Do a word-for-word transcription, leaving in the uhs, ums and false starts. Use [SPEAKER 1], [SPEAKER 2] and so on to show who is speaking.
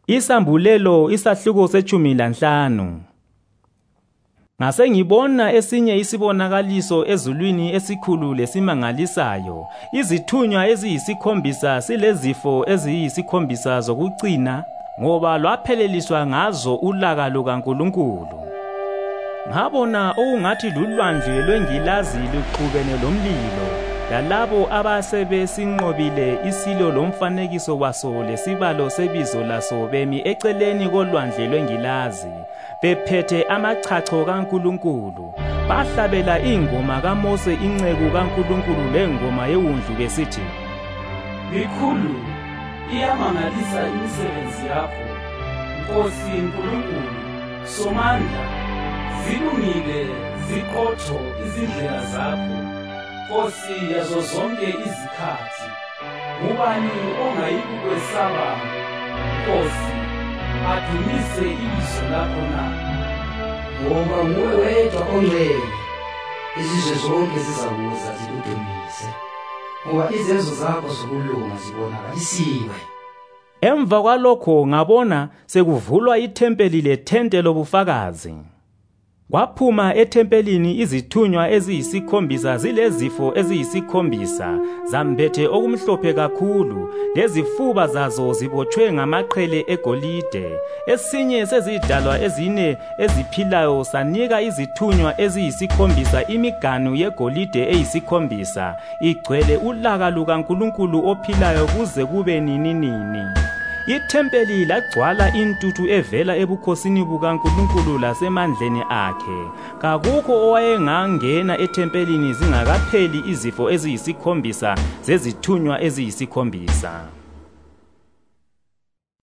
[SPEAKER 1] Isambulelo isahluko sechumi lanhlanu. Ngase ngibona esinye isibonakaliso ezulwini esikhulu lesimangalisayo, izithunywa eziyisikhombisa silezifo eziyisikhombisa zokucina, ngoba lwapheleliswa ngazo ulaka lukaNkulunkulu. Ngabona okungathi lulwandle lwengilazi luxubene lomlilo, lalabo abasebesinqobile isilo lomfanekiso waso lesibalo sebizo laso bemi eceleni kolwandle lwengilazi, bephethe amachacho kaNkulunkulu. Bahlabela ingoma kaMose inceku kaNkulunkulu lengoma yewundlu besithi,
[SPEAKER 2] "Mikhulu, iyamangalisa imisebenzi yakho, Nkosi Nkulunkulu Somandla. Zilungile, ziqotho izindlela zakho, Nkosi yazo zonke izikhathi. Ngubani ongayikukwesaba, Nkosi, adumise ibizo lakho na?
[SPEAKER 3] Ngoba nguwe wedwa ongcwele, izizwe zonke zizakuza zikudumise, ngoba izenzo zakho zokulunga zibonakalisiwe."
[SPEAKER 1] Emva kwalokho ngabona sekuvulwa ithempeli lethente lobufakazi. Kwaphuma ethempelini izithunywa eziyisikhombisa zilezifo eziyisikhombisa, zambethe okumhlophe kakhulu, lezifuba zazo zibotshwe ngamaqhele egolide. Esinye sezidalwa ezine eziphilayo sanika izithunywa eziyisikhombisa imiganu yegolide eyisikhombisa, igcwele ulaka lukaNkulunkulu ophilayo kuze kube nininini. Ithempeli lagcwala intuthu evela ebukhosini bukaNkulunkulu lasemandleni akhe. Kakukho owayengangena ethempelini zingakapheli izifo eziyisikhombisa zezithunywa eziyisikhombisa.